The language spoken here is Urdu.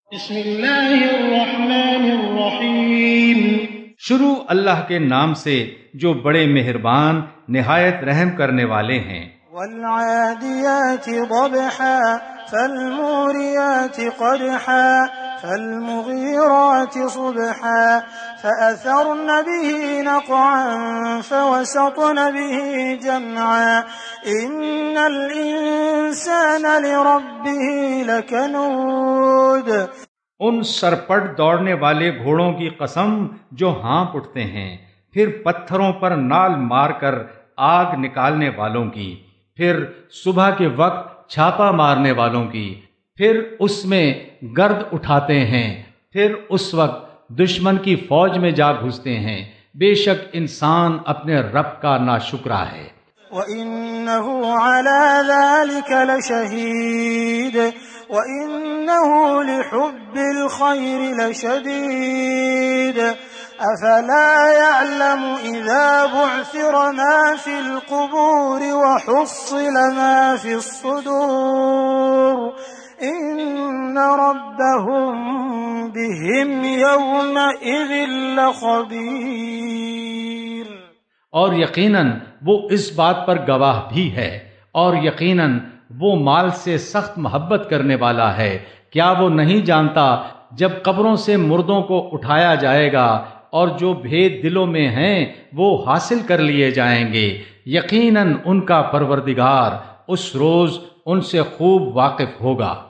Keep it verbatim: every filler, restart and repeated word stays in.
بسم اللہ الرحمن الرحیم، شروع اللہ کے نام سے جو بڑے مہربان نہایت رحم کرنے والے ہیں۔ والعادیات ضبحا فالموریات قدحا فالمغیرات صبحا فأثرن به نقعا فوسطن به جمعا ان الانسان لربه لکنود۔ ان سرپٹ دوڑنے والے گھوڑوں کی قسم جو ہانپ اٹھتے ہیں، پھر پتھروں پر نال مار کر آگ نکالنے والوں کی، پھر صبح کے وقت چھاپا مارنے والوں کی، پھر اس میں گرد اٹھاتے ہیں، پھر اس وقت دشمن کی فوج میں جا گھستے ہیں۔ بے شک انسان اپنے رب کا ناشکرا ہے۔ وَإِنَّهُ عَلَى ذَلِكَ لَشَهِيدٌ وَإِنَّهُ لِحُبِّ الْخَيْرِ لَشَدِيدٌ أَفَلَا يَعْلَمُ إِذَا بُعْثِرَ مَا فِي الْقُبُورِ وَحُصِّلَ مَا فِي الصُّدُورِ إِنَّ رَبَّهُم بِهِمْ يَوْمَئِذٍ لَخَبِيرٌ۔ اور یقیناً وہ اس بات پر گواہ بھی ہے، اور یقیناً وہ مال سے سخت محبت کرنے والا ہے۔ کیا وہ نہیں جانتا جب قبروں سے مردوں کو اٹھایا جائے گا اور جو بھید دلوں میں ہیں وہ حاصل کر لیے جائیں گے؟ یقیناً ان کا پروردگار اس روز ان سے خوب واقف ہوگا۔